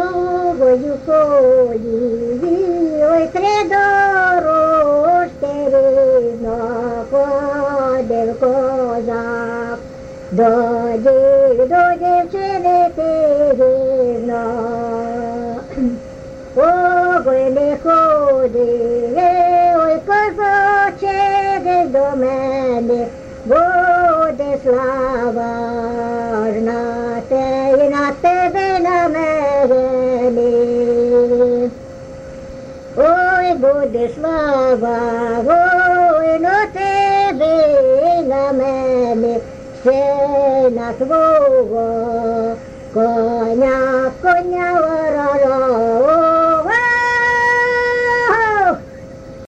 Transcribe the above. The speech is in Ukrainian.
Довгою колією, ой, три дорожки рівно ходив козак. До дівчини пізно, ой, не ходи, ой, козачек, до мене, буде слава ж на те і на тебе, на мене. Ой, буде слава, ой, на тебе і на мене, все на твоє.